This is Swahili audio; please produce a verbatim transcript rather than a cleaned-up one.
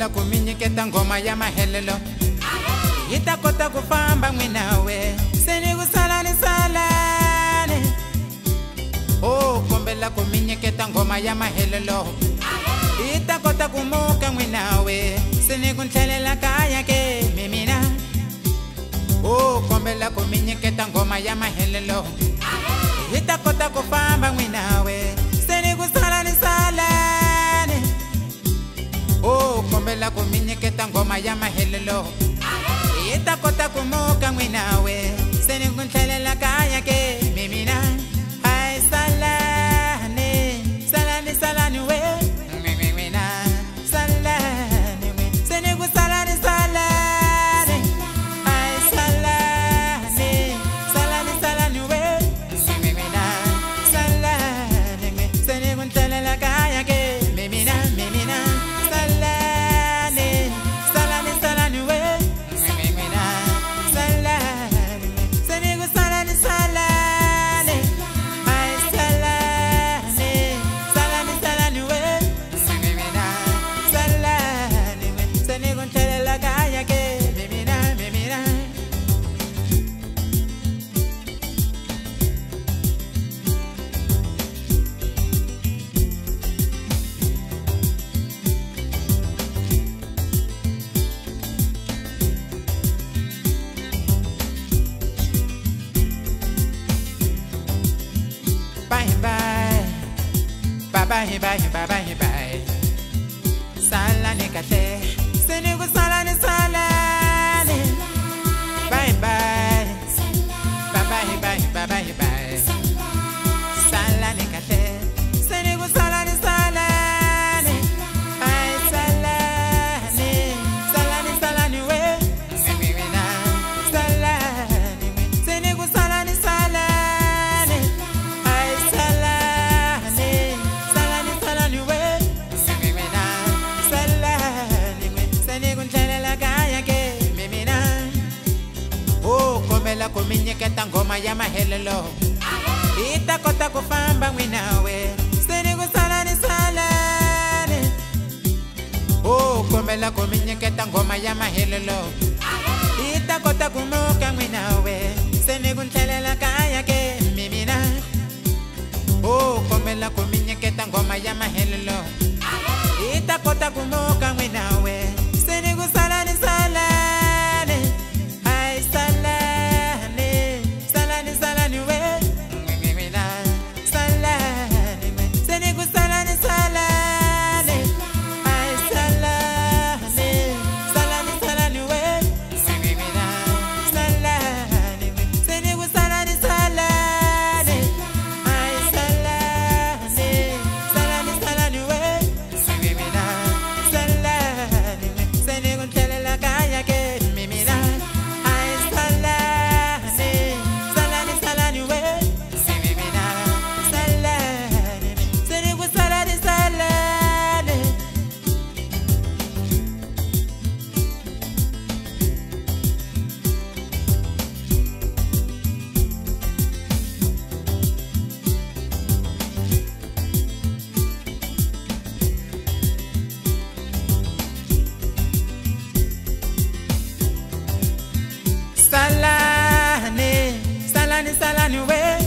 kombela kuminyiketa ngoma ya mahelelo ita kota kufamba mwinawe seni kusalani salane. Oh, kombela kuminyiketa ngoma ya mahelelo ita kota kumuka mwinawe seni kunthelela kaya ke mimina. Oh, kombela kuminyiketa ngoma ya mahelelo ita kota kufamba mwinawe seni kusalani salane. Oh, kombela kuminyiketa ngoma ya mahelelo ita kota kumuka mwinawe seni kunthelela kaya ke mimina. Ay salane salane salane we mimina salane we seni kusalani salane. Ay salane salane salane we mimina salane we seni kunthelela kaya ke mimina mimina salane salane salane we mimina salane seni kusalani salane. Ay salane salane salane we mimina salane we seni kunthelela kaya ke mimina mimina. Bye bye, bye bye bye bye bye bye. Salane kate, seni kusalani salane. Bye bye, bye bye bye bye bye bye. Salane kate, seni kusalani salane. Ay salane, salane salane we mimina salane we seni kusalani salane. Ay salane salane salane we mimina salane we seni kunthelela kaya ke mimina. Oh, kombela kuminyiketa ngoma ya mahelelo ita kota kufamba mwinawe seni kusalani salane. Oh, kombela kuminyiketa ngoma ya mahelelo ita kota kumuka mwinawe seni kunthelela kaya ke mimina. Oh, kombela kuminyiketa ngoma ya mahelelo ita kota kumuka mwinawe seni kusalani salane. Ay salane salane salane we mimina salane we seni kusalani salane. Ay salane salane salane we mimina salane we seni kusalani salane. Ay salane salane salane we mimina salane we seni kunthelela kaya ke mimina. Ay salane salane salane we mimina salane we seni kusalani salane. Salane salane salane we